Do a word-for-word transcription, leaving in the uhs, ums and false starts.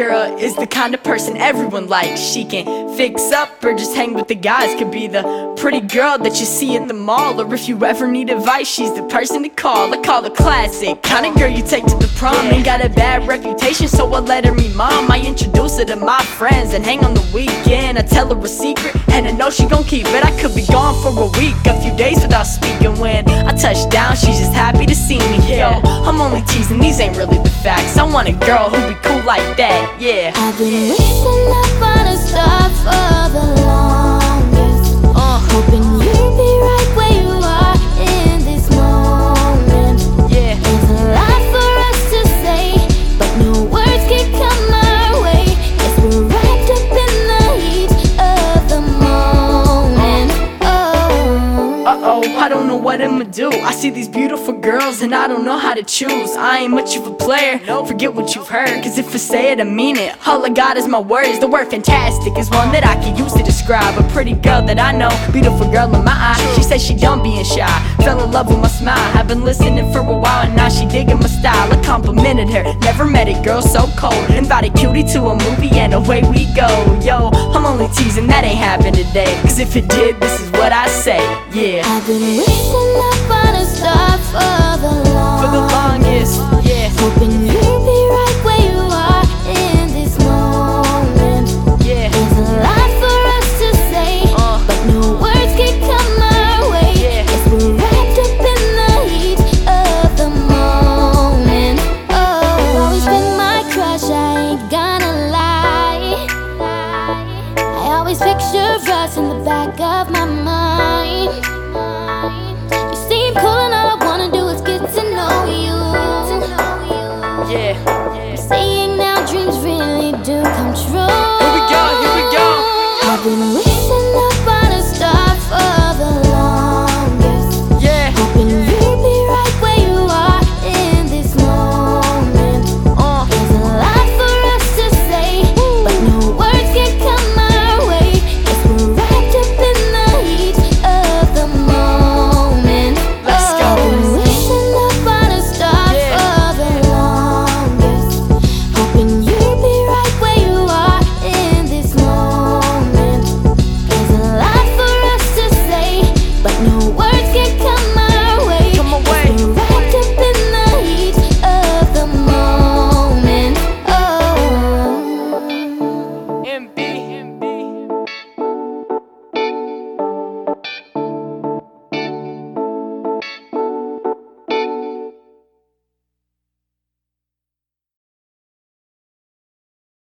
girl is the kind of person everyone likes. She can fix up or just hang with the guys. Could be the pretty girl that you see at the mall, or if you ever need advice, she's the person to call. I call her classic, kind of girl you take to the prom. Ain't got a bad reputation, so I let her meet mom. I introduce her to my friends and hang on the weekend. I tell her a secret and I know she gon' keep it. I could be gone for a week, a few days without speaking. When I touch down, she's just happy to see me. Yo, I'm only teasing, these ain't really the facts. I want a girl who be cool like that, yeah. I've been wishing upon a star for the longest, uh, hoping you'd be right where you are in this moment. Yeah, there's a lot for us to say, but no words can come our way. Guess we're wrapped up in the heat of the moment. Oh, uh-oh, I don't know what I'ma do. I see these beautiful girls and I don't know how to choose. I ain't much of a player, forget what you've heard, cause if I say it, I mean it. All I got is my words. The word fantastic is one that I can use to describe a pretty girl that I know, beautiful girl in my eye. She said she done being shy, fell in love with my smile. I've been listening for a while and now she digging my style. I complimented her, never met a girl so cold. Invited cutie to a movie and away we go. Yo, I'm only teasing, that ain't happened today, cause if it did, this is what I say, yeah. I've been wishing upon a star for the longest, For the longest, yeah. hoping you'll be right where you are in this moment. Yeah, There's a lot for us to say, uh, but no words can come our way. yeah. Guess we're wrapped up in the heat of the moment. Oh, you've always been my crush, I ain't gonna lie. I always picture us in the back of my mind. You seem cool enough